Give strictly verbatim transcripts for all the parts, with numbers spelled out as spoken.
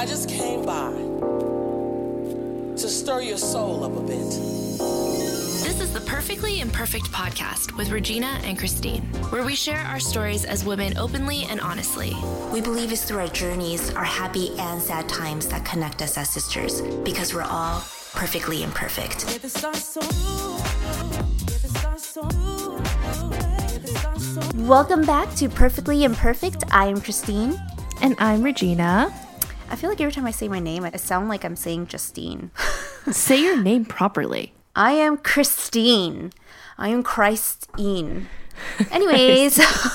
I just came by to stir your soul up a bit. This is the Perfectly Imperfect podcast with Regina and Christine, where we share our stories as women openly and honestly. We believe it's through our journeys, our happy and sad times that connect us as sisters, because we're all perfectly imperfect. Welcome back to Perfectly Imperfect. I am Christine. And I'm Regina. I feel like every time I say my name, I sound like I'm saying Justine. Say your name properly. I am Christine. I am Christine. Anyways.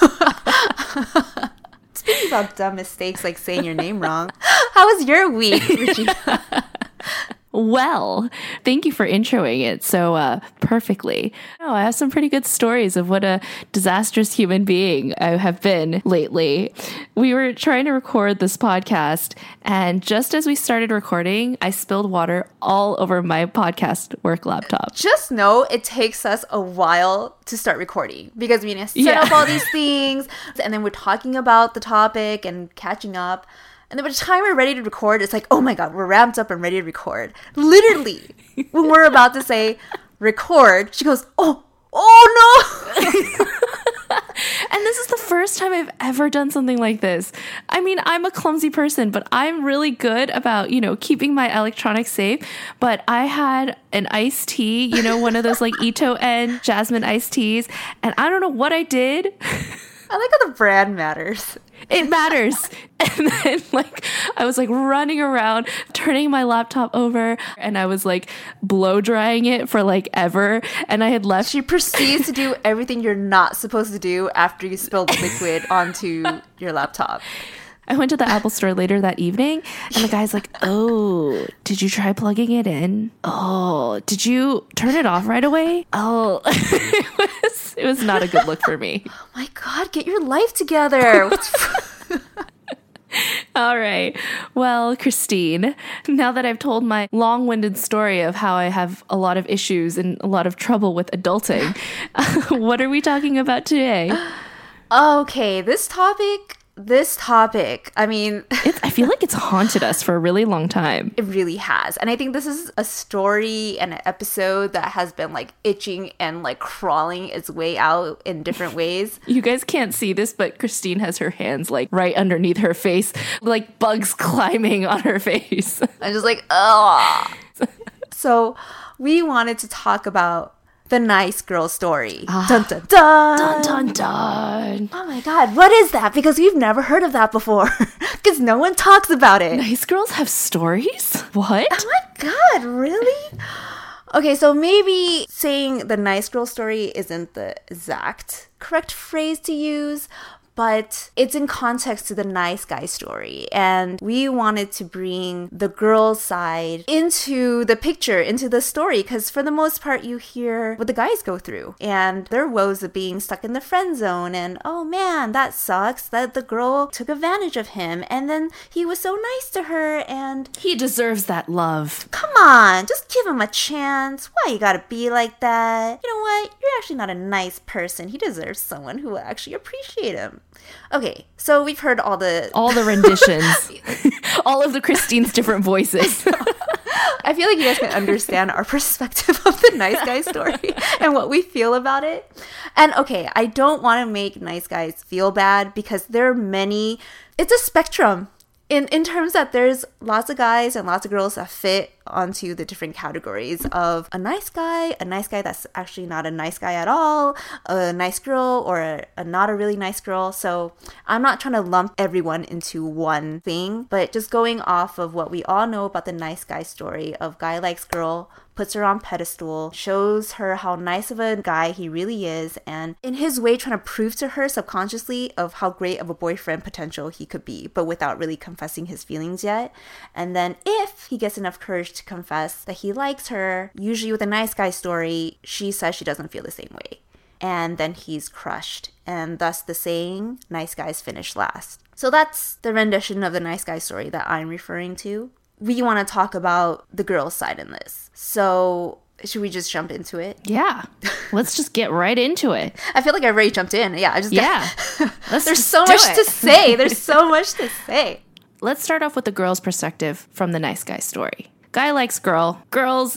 Speaking about dumb mistakes like saying your name wrong, how was your week, Regina? Well, thank you for introing it so uh, perfectly. Oh, I have some pretty good stories of what a disastrous human being I have been lately. We were trying to record this podcast, and just as we started recording, I spilled water all over my podcast work laptop. Just know it takes us a while to start recording because we need to set Yeah. up all these things, and then we're talking about the topic and catching up. And then by the time we're ready to record, it's like, oh my God, we're ramped up and ready to record. Literally, when we're about to say record, she goes, oh, oh no. And this is the first time I've ever done something like this. I mean, I'm a clumsy person, but I'm really good about, you know, keeping my electronics safe. But I had an iced tea, you know, one of those like Ito and jasmine iced teas. And I don't know what I did. I like how the brand matters. It matters. And then like I was like running around, turning my laptop over, and I was like blow drying it for like ever. And I had left. She proceeds to do everything you're not supposed to do after you spill the liquid onto your laptop. I went to the Apple store later that evening, and the guy's like, oh, did you try plugging it in? Oh, did you turn it off right away? Oh, it was, it was not a good look for me. Oh my God, get your life together. All right. Well, Christine, now that I've told my long-winded story of how I have a lot of issues and a lot of trouble with adulting, what are we talking about today? Okay, this topic... This topic, I mean... It's, I feel like it's haunted us for a really long time. It really has. And I think this is a story and an episode that has been like itching and like crawling its way out in different ways. You guys can't see this, but Christine has her hands like right underneath her face, like bugs climbing on her face. I'm just like, ugh. So we wanted to talk about the nice girl story. Ah. Dun, dun, dun. Dun, dun, dun. Oh my God, what is that? Because we've never heard of that before. Because no one talks about it. Nice girls have stories? What? Oh my God, really? Okay, so maybe saying the nice girl story isn't the exact correct phrase to use, but it's in context to the nice guy story. And we wanted to bring the girl side into the picture, into the story, because for the most part, you hear what the guys go through and their woes of being stuck in the friend zone. And oh man, that sucks that the girl took advantage of him. And then he was so nice to her and He deserves that love. come on, just give him a chance. Why you gotta be like that? You know what? You're actually not a nice person. He deserves someone who will actually appreciate him. Okay, so we've heard all the... All the renditions. All of the Christine's different voices. I feel like you guys can understand our perspective of the nice guy story and what we feel about it. And okay, I don't want to make nice guys feel bad because there are many... It's a spectrum. In, in terms that there's lots of guys and lots of girls that fit onto the different categories of a nice guy, a nice guy that's actually not a nice guy at all, a nice girl, or a, a not a really nice girl. So I'm not trying to lump everyone into one thing, but just going off of what we all know about the nice guy story of guy likes girl, puts her on pedestal, shows her how nice of a guy he really is, and in his way trying to prove to her subconsciously of how great of a boyfriend potential he could be, but without really confessing his feelings yet. And then if he gets enough courage to confess that he likes her, usually with a nice guy story, she says she doesn't feel the same way. And then he's crushed. And thus the saying, nice guys finish last. So that's the rendition of the nice guy story that I'm referring to. We want to talk about the girl's side in this. So should we just jump into it? Yeah. Let's just get right into it. I feel like I already jumped in. Yeah, I just Yeah. got... Let's There's just so do much it. to say. There's so much to say. Let's start off with the girl's perspective from the nice guy story. Guy likes girl. Girls,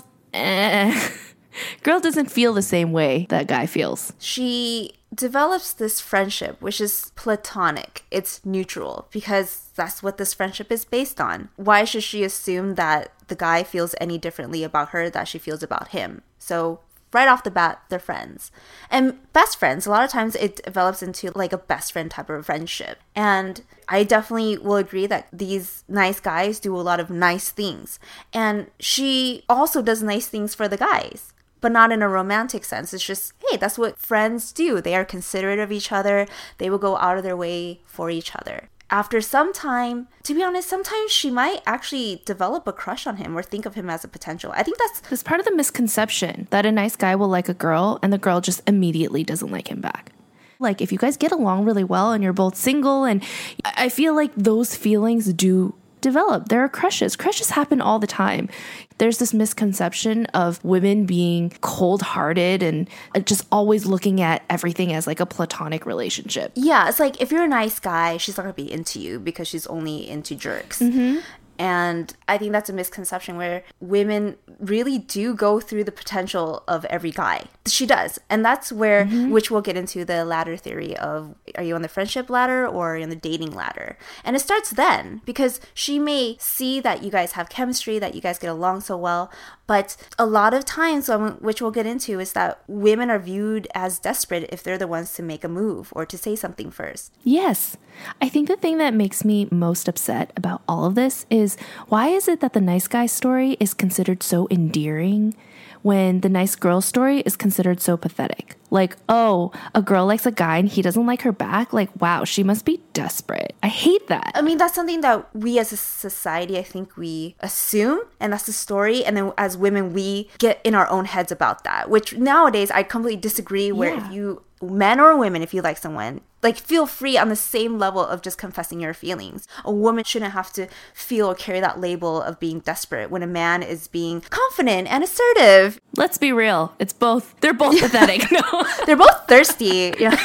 eh. Girl doesn't feel the same way that guy feels. She develops this friendship, which is platonic. It's neutral because that's what this friendship is based on. Why should she assume that the guy feels any differently about her that she feels about him? So right off the bat, they're friends. And best friends, a lot of times it develops into like a best friend type of friendship. And I definitely will agree that these nice guys do a lot of nice things. And she also does nice things for the guys, but not in a romantic sense. It's just, hey, that's what friends do. They are considerate of each other. They will go out of their way for each other. After some time, to be honest, sometimes she might actually develop a crush on him or think of him as a potential. I think that's... It's part of the misconception that a nice guy will like a girl and the girl just immediately doesn't like him back. Like, if you guys get along really well and you're both single, and I feel like those feelings do develop. There are crushes. Crushes happen all the time. There's this misconception of women being cold-hearted and just always looking at everything as like a platonic relationship. Yeah, it's like if you're a nice guy, she's not going to be into you because she's only into jerks. Mm-hmm. And I think that's a misconception where women really do go through the potential of every guy. She does. And that's where, mm-hmm. which we'll get into the ladder theory of, are you on the friendship ladder or are you on the dating ladder? And it starts then because she may see that you guys have chemistry, that you guys get along so well. But a lot of times, which we'll get into, is that women are viewed as desperate if they're the ones to make a move or to say something first. Yes. I think the thing that makes me most upset about all of this is, why is it that the nice guy story is considered so endearing when the nice girl story is considered so pathetic? Like, oh, a girl likes a guy and he doesn't like her back? Like, wow, she must be desperate. I hate that. I mean, that's something that we as a society, I think we assume, and that's the story. And then as women, we get in our own heads about that, which nowadays I completely disagree where Yeah. if you, men or women, if you like someone, like, feel free on the same level of just confessing your feelings. A woman shouldn't have to feel or carry that label of being desperate when a man is being confident and assertive. Let's be real. It's both. They're both pathetic. No. They're both thirsty. Yeah.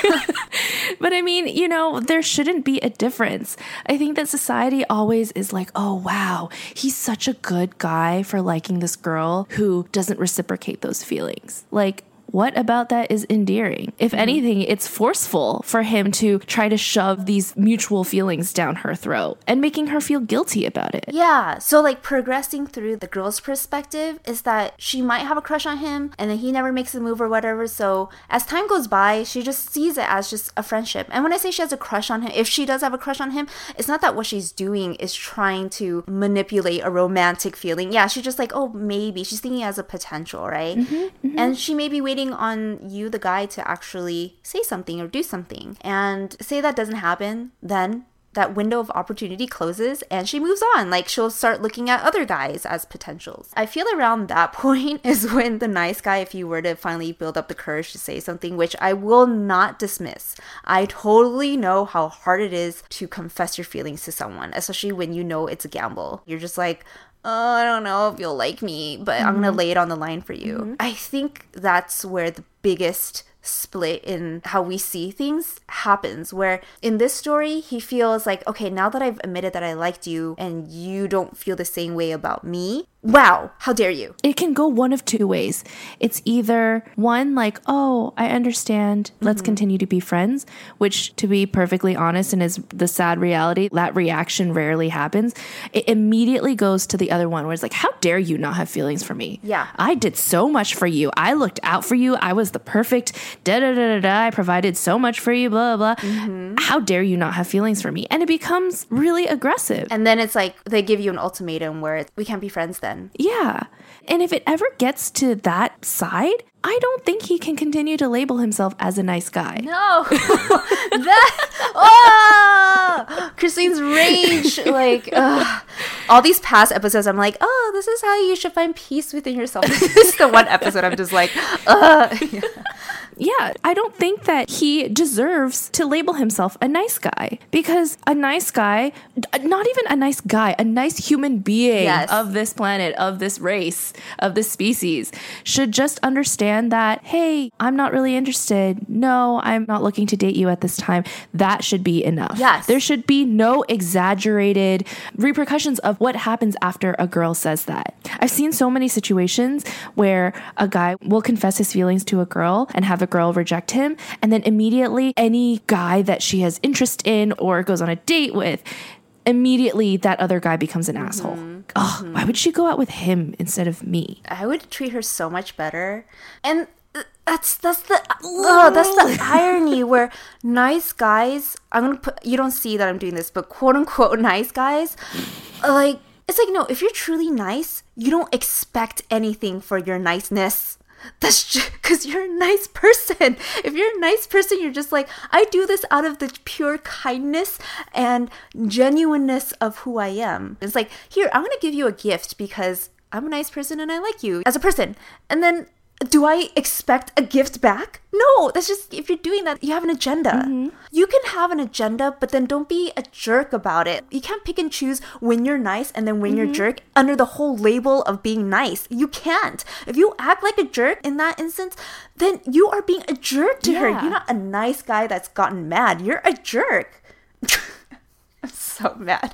But I mean, you know, there shouldn't be a difference. I think that society always is like, oh, wow, he's such a good guy for liking this girl who doesn't reciprocate those feelings. Like, what about that is endearing? If anything, it's forceful for him to try to shove these mutual feelings down her throat and making her feel guilty about it. Yeah, so like progressing through the girl's perspective is that she might have a crush on him and then he never makes a move or whatever. So as time goes by, she just sees it as just a friendship. And when I say she has a crush on him, if she does have a crush on him, it's not that what she's doing is trying to manipulate a romantic feeling. Yeah, she's just like, oh, maybe. She's thinking as a potential, right? Mm-hmm, mm-hmm. And she may be waiting on you, the guy, to actually say something or do something. And say that doesn't happen, then that window of opportunity closes and she moves on. Like, she'll start looking at other guys as potentials. I feel around that point is when the nice guy, if you were to finally build up the courage to say something, which I will not dismiss. I totally know how hard it is to confess your feelings to someone, especially when you know it's a gamble. You're just like, oh, I don't know if you'll like me, but mm-hmm. I'm going to lay it on the line for you. Mm-hmm. I think that's where the biggest split in how we see things happens, where in this story he feels like, okay, now that I've admitted that I liked you and you don't feel the same way about me, wow, how dare you? It can go one of two ways. It's either one, like, oh, I understand, let's mm-hmm. continue to be friends, which, to be perfectly honest, and is the sad reality, that reaction rarely happens. It immediately goes to the other one where it's like, how dare you not have feelings for me? Yeah. I did so much for you. I looked out for you. I was the perfect da da da da da. I provided so much for you, blah, blah, blah. Mm-hmm. How dare you not have feelings for me? And it becomes really aggressive. And then it's like they give you an ultimatum where it's, we can't be friends then. Yeah. And if it ever gets to that side, I don't think he can continue to label himself as a nice guy. No. that, oh, Christine's rage. Like, ugh. All these past episodes, I'm like, oh, this is how you should find peace within yourself. This is the one episode I'm just like, ugh. Yeah. Yeah, I don't think that he deserves to label himself a nice guy, because a nice guy, not even a nice guy, a nice human being Yes. of this planet, of this race, of this species, should just understand that, hey, I'm not really interested. No, I'm not looking to date you at this time. That should be enough. Yes. There should be no exaggerated repercussions of what happens after a girl says that. I've seen so many situations where a guy will confess his feelings to a girl and have a girl reject him, and then immediately any guy that she has interest in or goes on a date with, immediately that other guy becomes an mm-hmm. asshole. Oh, mm-hmm. Why would she go out with him instead of me? I would treat her so much better. And that's that's the oh, that's the irony where nice guys, I'm gonna put, you don't see that I'm doing this, but quote unquote nice guys, like, it's like, no, if you're truly nice, you don't expect anything for your niceness. That's just because you're a nice person. If you're a nice person, you're just like, I do this out of the pure kindness and genuineness of who I am. It's like, here, I'm going to give you a gift because I'm a nice person and I like you as a person. And then do I expect a gift back? No, that's just, if you're doing that, you have an agenda. Mm-hmm. You can have an agenda, but then don't be a jerk about it. You can't pick and choose when you're nice and then when mm-hmm. you're jerk under the whole label of being nice. You can't. If you act like a jerk in that instance, then you are being a jerk to yeah. her. You're not a nice guy that's gotten mad. You're a jerk. I'm so mad.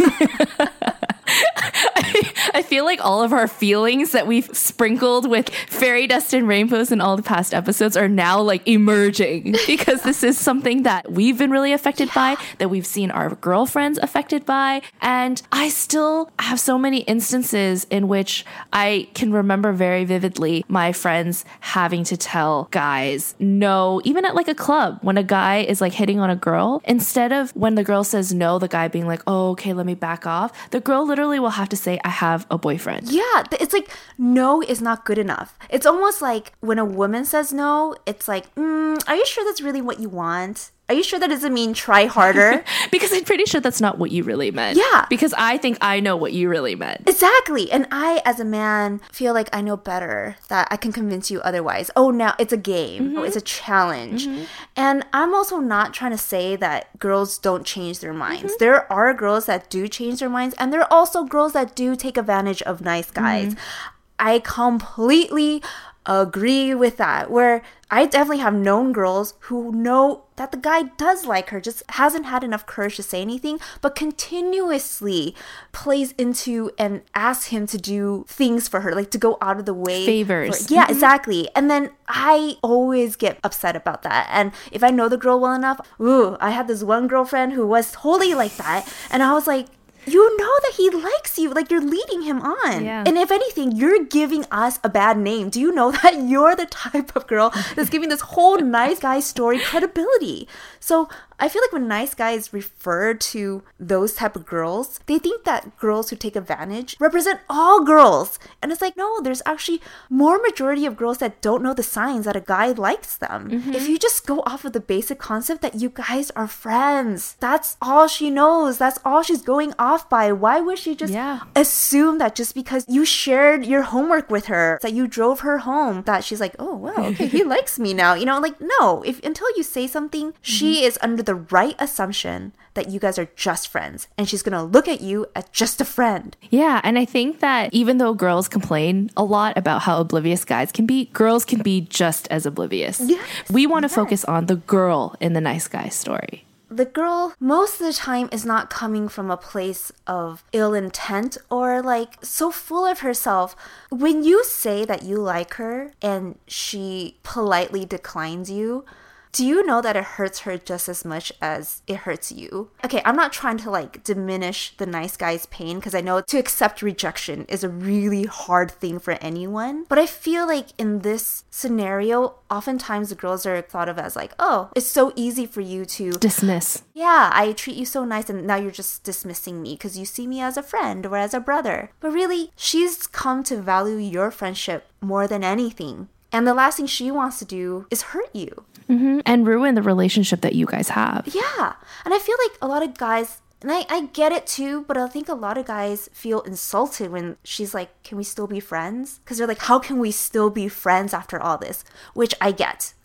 I, I feel like all of our feelings that we've sprinkled with fairy dust and rainbows in all the past episodes are now like emerging, because this is something that we've been really affected yeah. by, that we've seen our girlfriends affected by. And I still have so many instances in which I can remember very vividly my friends having to tell guys no, even at like a club, when a guy is like hitting on a girl, instead of when the girl says no, the guy being like, oh, okay, let me back off, the girl literally will have to say, I have a boyfriend. Yeah, it's like, no is not good enough. It's almost like when a woman says no, it's like, mm, are you sure that's really what you want? Are you sure that doesn't mean try harder? Because I'm pretty sure that's not what you really meant. Yeah. Because I think I know what you really meant. Exactly. And I, as a man, feel like I know better, that I can convince you otherwise. Oh, now it's a game. Mm-hmm. Oh, it's a challenge. Mm-hmm. And I'm also not trying to say that girls don't change their minds. Mm-hmm. There are girls that do change their minds, and there are also girls that do take advantage of nice guys. Mm-hmm. I completely agree with that, where I definitely have known girls who know that the guy does like her, just hasn't had enough courage to say anything, but continuously plays into and asks him to do things for her, like to go out of the way. Favors. For, yeah, mm-hmm. exactly. And then I always get upset about that. And if I know the girl well enough, ooh, I had this one girlfriend who was totally like that. And I was like, you know that he likes you, like you're leading him on. Yeah. And if anything, you're giving us a bad name. Do you know that you're the type of girl that's giving this whole nice guy story credibility? So I feel like when nice guys refer to those type of girls, they think that girls who take advantage represent all girls. And it's like, no, there's actually more majority of girls that don't know the signs that a guy likes them. Mm-hmm. If you just go off of the basic concept that you guys are friends, that's all she knows. That's all she's going off by. Why would she just yeah. assume that just because you shared your homework with her, that you drove her home, that she's like, oh, wow, okay, he likes me now. You know, like, no, if until you say something, mm-hmm. she is under the right assumption that you guys are just friends, and she's gonna look at you as just a friend. Yeah, and I think that even though girls complain a lot about how oblivious guys can be, girls can be just as oblivious. Yes, we want to yes. focus on the girl in the nice guy story. The girl most of the time is not coming from a place of ill intent or like so full of herself. When you say that you like her and she politely declines you, do you know that it hurts her just as much as it hurts you? Okay, I'm not trying to like diminish the nice guy's pain, because I know to accept rejection is a really hard thing for anyone. But I feel like in this scenario, oftentimes the girls are thought of as like, oh, it's so easy for you to dismiss. Yeah, I treat you so nice and now you're just dismissing me because you see me as a friend or as a brother. But really, she's come to value your friendship more than anything. And the last thing she wants to do is hurt you. Mm-hmm. And ruin the relationship that you guys have. Yeah. And I feel like a lot of guys, and I, I get it too, but I think a lot of guys feel insulted when she's like, can we still be friends? Because they're like, how can we still be friends after all this? Which I get.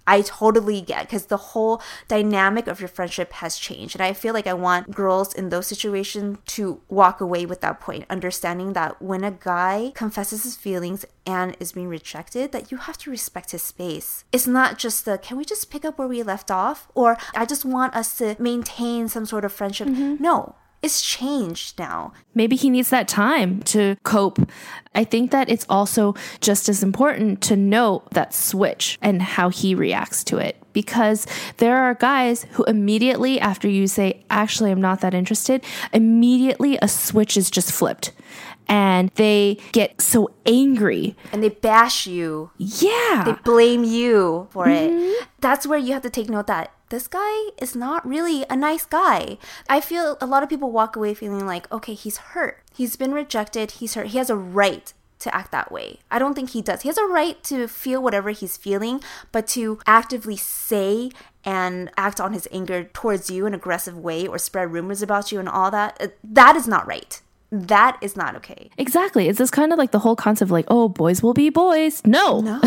I totally get, because the whole dynamic of your friendship has changed. And I feel like I want girls in those situations to walk away with that point, understanding that when a guy confesses his feelings and is being rejected, that you have to respect his space. It's not just the, can we just pick up where we left off? Or I just want us to maintain some sort of friendship. Mm-hmm. No. It's changed now. Maybe he needs that time to cope. I think that it's also just as important to note that switch and how he reacts to it. Because there are guys who immediately after you say, actually, I'm not that interested, immediately a switch is just flipped. And they get so angry. And they bash you. Yeah. They blame you for mm-hmm. it. That's where you have to take note that this guy is not really a nice guy. I feel a lot of people walk away feeling like, okay, he's hurt. He's been rejected. He's hurt. He has a right to act that way. I don't think he does. He has a right to feel whatever he's feeling, but to actively say and act on his anger towards you in an aggressive way or spread rumors about you and all that, that is not right. That is not okay. Exactly. It's this kind of like the whole concept of like, oh, boys will be boys. No. No.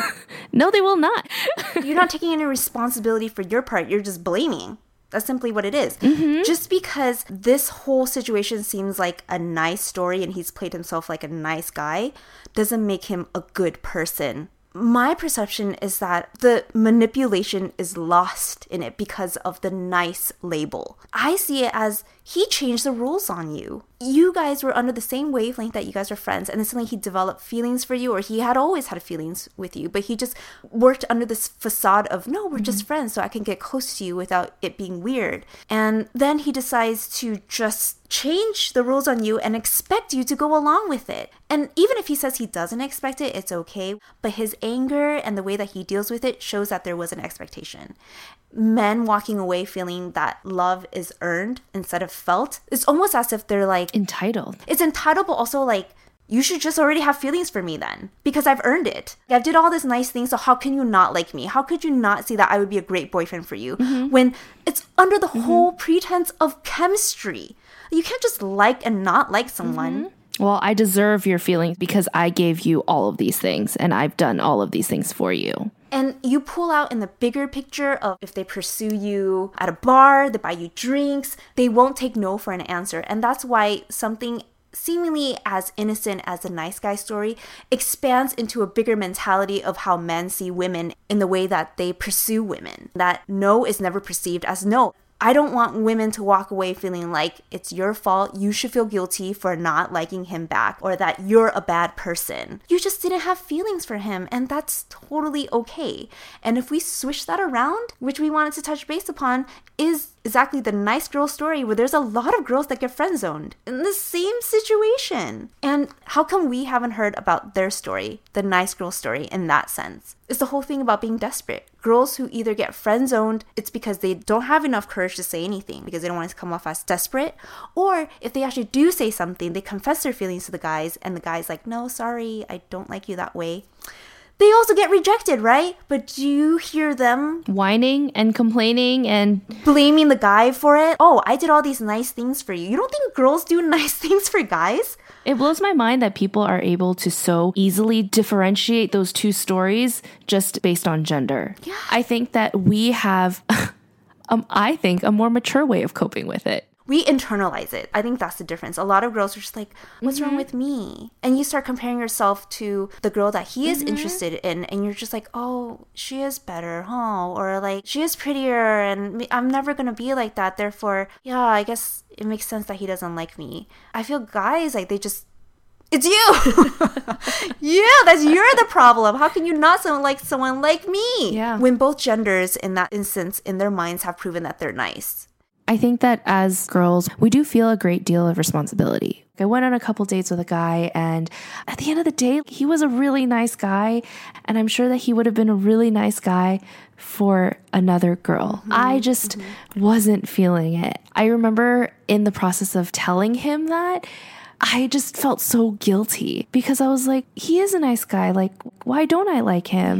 No, they will not. You're not taking any responsibility for your part. You're just blaming. That's simply what it is. Mm-hmm. Just because this whole situation seems like a nice story and he's played himself like a nice guy doesn't make him a good person. My perception is that the manipulation is lost in it because of the nice label. I see it as he changed the rules on you. You guys were under the same wavelength that you guys are friends, and then suddenly he developed feelings for you, or he had always had feelings with you, but he just worked under this facade of, no, we're mm-hmm. just friends, so I can get close to you without it being weird. And then he decides to just change the rules on you and expect you to go along with it. And even if he says he doesn't expect it, it's okay. But his anger and the way that he deals with it shows that there was an expectation. Men walking away feeling that love is earned instead of felt, it's almost as if they're like entitled. It's entitled, but also like, you should just already have feelings for me then, because I've earned it. I did all this nice things, so how can you not like me? How could you not see that I would be a great boyfriend for you mm-hmm. when it's under the mm-hmm. whole pretense of chemistry? You can't just like and not like someone. Mm-hmm. Well, I deserve your feelings because I gave you all of these things and I've done all of these things for you. And you pull out in the bigger picture of if they pursue you at a bar, they buy you drinks, they won't take no for an answer. And that's why something seemingly as innocent as a nice guy story expands into a bigger mentality of how men see women in the way that they pursue women. That no is never perceived as no. I don't want women to walk away feeling like it's your fault. You should feel guilty for not liking him back, or that you're a bad person. You just didn't have feelings for him, and that's totally okay. And if we switch that around, which we wanted to touch base upon, is exactly the nice girl story where there's a lot of girls that get friend zoned in the same situation. And how come we haven't heard about their story, the nice girl story, in that sense? It's the whole thing about being desperate. Girls who either get friend zoned, it's because they don't have enough courage to say anything because they don't want to come off as desperate. Or if they actually do say something, they confess their feelings to the guys and the guy's like, no, sorry, I don't like you that way. They also get rejected, right? But do you hear them whining and complaining and blaming the guy for it? Oh, I did all these nice things for you. You don't think girls do nice things for guys? It blows my mind that people are able to so easily differentiate those two stories just based on gender. Yeah. I think that we have, um, I think, a more mature way of coping with it. We internalize it. I think that's the difference. A lot of girls are just like, what's mm-hmm. wrong with me? And you start comparing yourself to the girl that he is mm-hmm. interested in. And you're just like, oh, she is better, huh? Or like, she is prettier and I'm never going to be like that. Therefore, yeah, I guess it makes sense that he doesn't like me. I feel guys, like they just, it's you. Yeah, that's you're the problem. How can you not someone like someone like me? Yeah. When both genders in that instance, in their minds, have proven that they're nice. I think that as girls, we do feel a great deal of responsibility. I went on a couple dates with a guy, and at the end of the day, he was a really nice guy, and I'm sure that he would have been a really nice guy for another girl. Mm-hmm. I just mm-hmm. wasn't feeling it. I remember in the process of telling him that, I just felt so guilty because I was like, he is a nice guy. Like, why don't I like him? Yeah.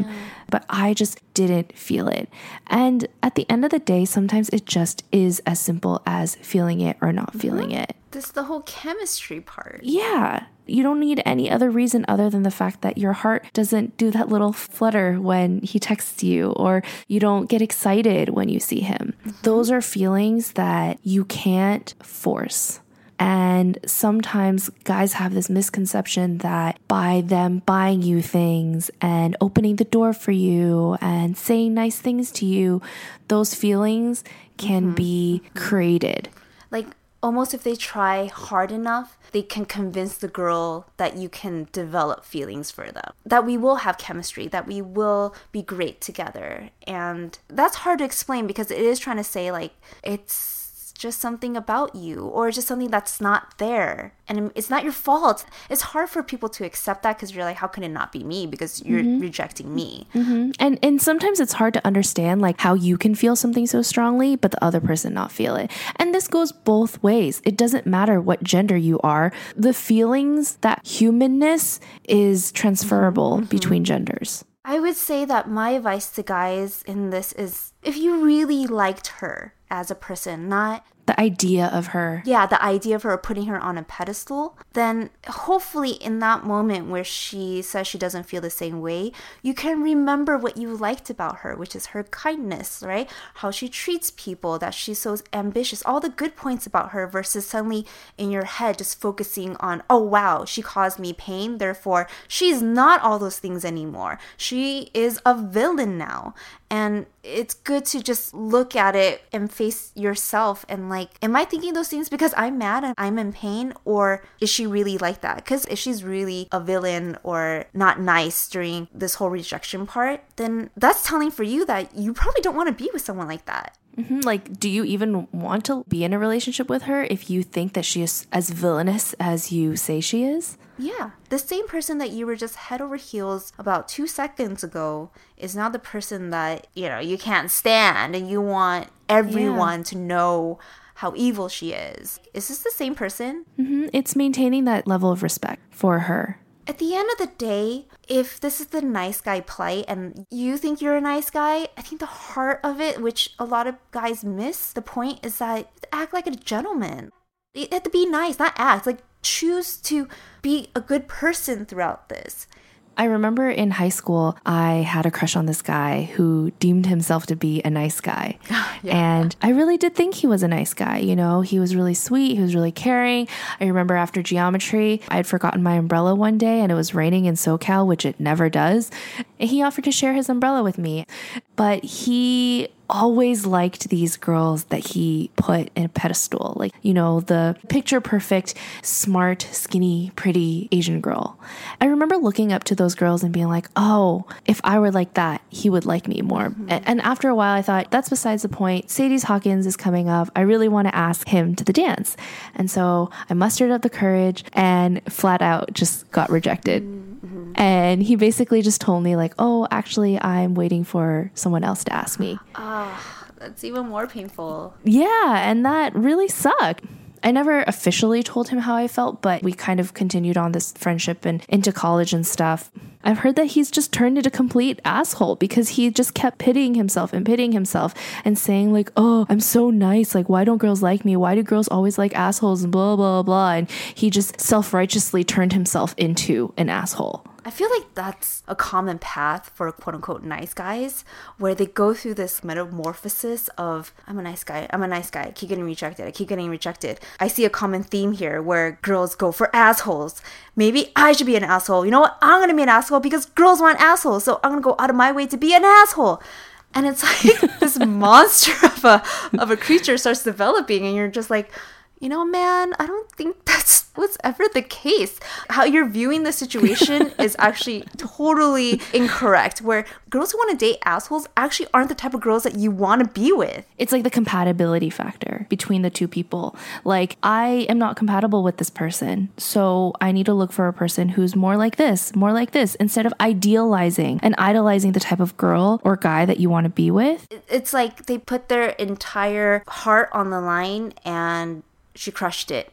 but I just didn't feel it. And at the end of the day, sometimes it just is as simple as feeling it or not feeling mm-hmm. it. This is the whole chemistry part. Yeah. You don't need any other reason other than the fact that your heart doesn't do that little flutter when he texts you, or you don't get excited when you see him. Mm-hmm. Those are feelings that you can't force. And sometimes guys have this misconception that by them buying you things and opening the door for you and saying nice things to you, those feelings can mm-hmm. be created. Like, almost if they try hard enough, they can convince the girl that you can develop feelings for them, that we will have chemistry, that we will be great together. And that's hard to explain because it is trying to say, like, it's just something about you, or just something that's not there, and it's not your fault. It's hard for people to accept that because you're like, how can it not be me, because you're mm-hmm. rejecting me. Mm-hmm. and and sometimes it's hard to understand like how you can feel something so strongly but the other person not feel it. And this goes both ways. It doesn't matter what gender you are. The feelings, that humanness is transferable mm-hmm. between genders. I would say that my advice to guys in this is, if you really liked her as a person, not the idea of her. Yeah, the idea of her, putting her on a pedestal, then hopefully in that moment where she says she doesn't feel the same way, you can remember what you liked about her, which is her kindness, right? How she treats people, that she's so ambitious, all the good points about her, versus suddenly in your head just focusing on, oh wow, she caused me pain, therefore she's not all those things anymore. She is a villain now. And it's good to just look at it and face yourself and like, am I thinking those things because I'm mad and I'm in pain, or is she really like that? Because if she's really a villain or not nice during this whole rejection part, then that's telling for you that you probably don't want to be with someone like that. Mm-hmm. Like, do you even want to be in a relationship with her if you think that she is as villainous as you say she is? Yeah. The same person that you were just head over heels about two seconds ago is now the person that, you know, you can't stand and you want everyone yeah. to know how evil she is. Is this the same person? Mm-hmm. It's maintaining that level of respect for her. At the end of the day, if this is the nice guy plight and you think you're a nice guy, I think the heart of it, which a lot of guys miss, the point is that you have to act like a gentleman. You have to be nice, not act. Like, choose to be a good person throughout this. I remember in high school, I had a crush on this guy who deemed himself to be a nice guy. yeah. And I really did think he was a nice guy. You know, he was really sweet. He was really caring. I remember after geometry, I had forgotten my umbrella one day and it was raining in SoCal, which it never does. And he offered to share his umbrella with me. But he always liked these girls that he put in a pedestal, like, you know, the picture perfect, smart, skinny, pretty Asian girl. I remember looking up to those girls and being like, oh, if I were like that, he would like me more. Mm-hmm. And after a while, I thought, that's besides the point. Sadie Hawkins is coming up. I really want to ask him to the dance. And so I mustered up the courage and flat out just got rejected. Mm-hmm. And he basically just told me like, oh, actually, I'm waiting for someone else to ask me. Oh, that's even more painful. Yeah, and that really sucked. I never officially told him how I felt, but we kind of continued on this friendship and into college and stuff. I've heard that he's just turned into a complete asshole because he just kept pitying himself and pitying himself and saying like, oh, I'm so nice. Like, why don't girls like me? Why do girls always like assholes and blah, blah, blah. And he just self-righteously turned himself into an asshole. I feel like that's a common path for quote-unquote nice guys, where they go through this metamorphosis of, I'm a nice guy, I'm a nice guy, I keep getting rejected, I keep getting rejected. I see a common theme here where girls go for assholes. Maybe I should be an asshole. You know what? I'm going to be an asshole because girls want assholes, so I'm going to go out of my way to be an asshole. And it's like this monster of a of a creature starts developing, and you're just like, you know, man, I don't think that's what's ever the case. How you're viewing the situation is actually totally incorrect, where girls who want to date assholes actually aren't the type of girls that you want to be with. It's like the compatibility factor between the two people. Like, I am not compatible with this person, so I need to look for a person who's more like this, more like this, instead of idealizing and idolizing the type of girl or guy that you want to be with. It's like they put their entire heart on the line and she crushed it.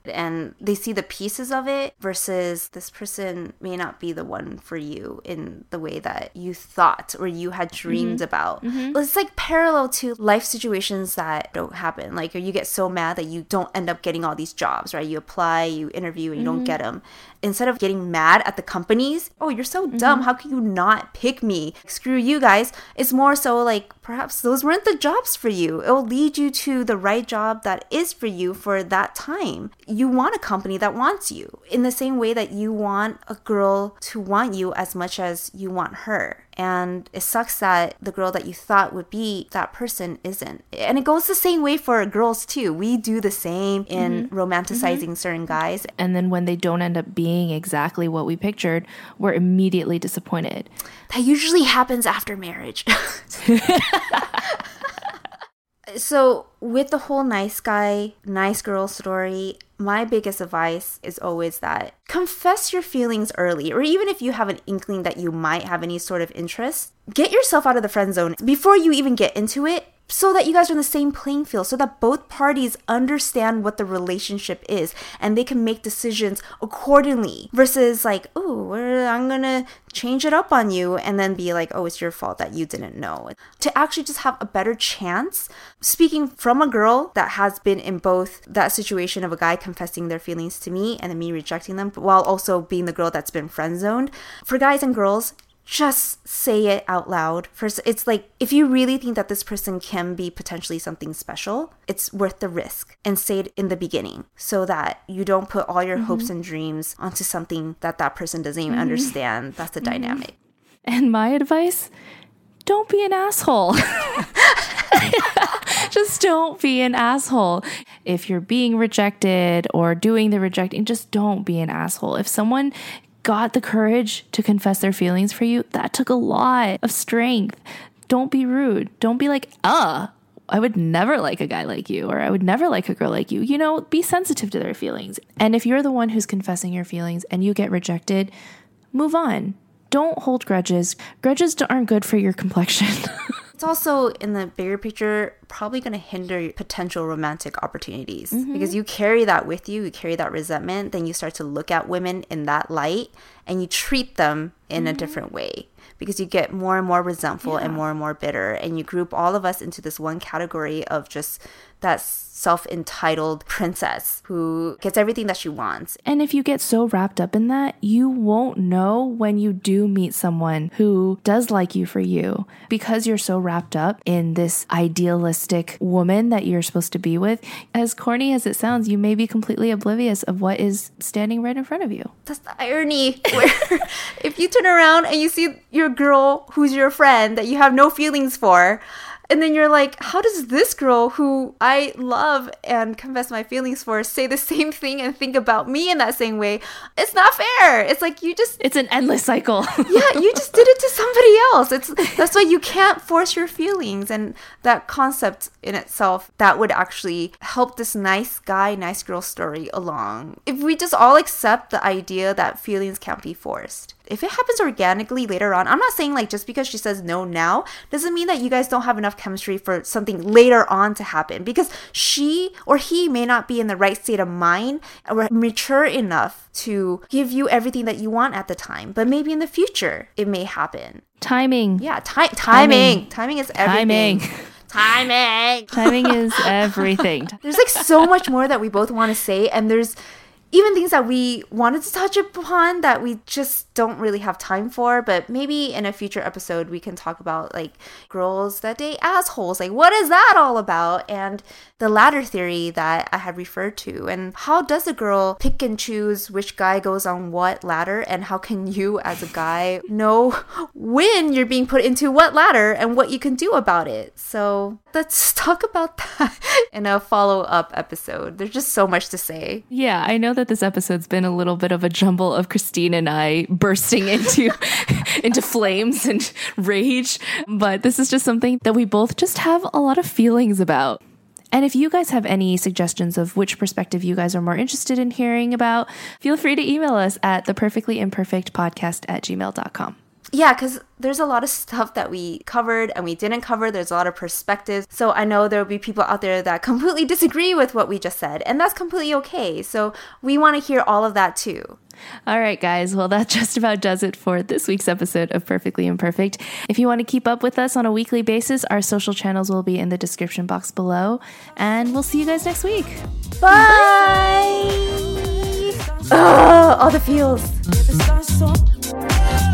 and they see the pieces of it versus this person may not be the one for you in the way that you thought or you had dreamed mm-hmm. about. Mm-hmm. It's like parallel to life situations that don't happen. Like you get so mad that you don't end up getting all these jobs, right? You apply, you interview, and you mm-hmm. don't get them. Instead of getting mad at the companies, oh, you're so dumb. Mm-hmm. How can you not pick me? Screw you guys. It's more so like perhaps those weren't the jobs for you. It will lead you to the right job that is for you for that time. You want a company that wants you in the same way that you want a girl to want you as much as you want her. And it sucks that the girl that you thought would be that person isn't. And it goes the same way for girls too. We do the same in mm-hmm. romanticizing mm-hmm. certain guys. And then when they don't end up being exactly what we pictured, we're immediately disappointed. That usually happens after marriage. So with the whole nice guy, nice girl story, my biggest advice is always that confess your feelings early, or even if you have an inkling that you might have any sort of interest, get yourself out of the friend zone before you even get into it, so that you guys are on the same playing field, so that both parties understand what the relationship is and they can make decisions accordingly versus like, oh, I'm gonna change it up on you and then be like, oh, it's your fault that you didn't know. To actually just have a better chance, speaking from a girl that has been in both that situation of a guy confessing their feelings to me and then me rejecting them, while also being the girl that's been friend zoned. For guys and girls, just say it out loud. First, it's like, if you really think that this person can be potentially something special, it's worth the risk, and say it in the beginning so that you don't put all your mm-hmm. hopes and dreams onto something that that person doesn't even mm-hmm. understand. That's the mm-hmm. dynamic. And my advice, don't be an asshole. Just don't be an asshole. If you're being rejected or doing the rejecting, just don't be an asshole. If someone got the courage to confess their feelings for you, that took a lot of strength. Don't be rude. Don't be like, uh, I would never like a guy like you, or I would never like a girl like you. You know, be sensitive to their feelings. And if you're the one who's confessing your feelings and you get rejected, move on. Don't hold grudges. Grudges aren't good for your complexion. It's also, in the bigger picture, probably going to hinder potential romantic opportunities mm-hmm. because you carry that with you, you carry that resentment, then you start to look at women in that light and you treat them in mm-hmm. a different way because you get more and more resentful yeah. and more and more bitter, and you group all of us into this one category of just that self-entitled princess who gets everything that she wants. And if you get so wrapped up in that, you won't know when you do meet someone who does like you for you, because you're so wrapped up in this idealistic woman that you're supposed to be with. As corny as it sounds, you may be completely oblivious of what is standing right in front of you. That's the irony, where if you turn around and you see your girl who's your friend that you have no feelings for, and then you're like, how does this girl who I love and confess my feelings for say the same thing and think about me in that same way? It's not fair. It's like you just... It's an endless cycle. Yeah, you just did it to somebody else. It's That's why you can't force your feelings. And that concept in itself, that would actually help this nice guy, nice girl story along. If we just all accept the idea that feelings can't be forced. If it happens organically later on, I'm not saying like just because she says no now doesn't mean that you guys don't have enough chemistry for something later on to happen, because she or he may not be in the right state of mind or mature enough to give you everything that you want at the time, but maybe in the future it may happen. Timing. Yeah, ti- timing. Timing is everything. Timing. Timing. Timing is everything. There's like so much more that we both want to say, and there's even things that we wanted to touch upon that we just don't really have time for. But maybe in a future episode we can talk about like girls that date assholes. Like, what is that all about? And the ladder theory that I had referred to, and how does a girl pick and choose which guy goes on what ladder, and how can you as a guy know when you're being put into what ladder and what you can do about it. So let's talk about that in a follow-up episode. There's just so much to say. Yeah, I know that this episode's been a little bit of a jumble of Christine and I bursting into into flames and rage, but this is just something that we both just have a lot of feelings about. And if you guys have any suggestions of which perspective you guys are more interested in hearing about, feel free to email us at the perfectly imperfect podcast at gmail dot com. Yeah, because there's a lot of stuff that we covered and we didn't cover. There's a lot of perspectives. So I know there will be people out there that completely disagree with what we just said, and that's completely okay. So we want to hear all of that too. All right, guys. Well, that just about does it for this week's episode of Perfectly Imperfect. If you want to keep up with us on a weekly basis, our social channels will be in the description box below. And we'll see you guys next week. Bye! Oh, all the feels.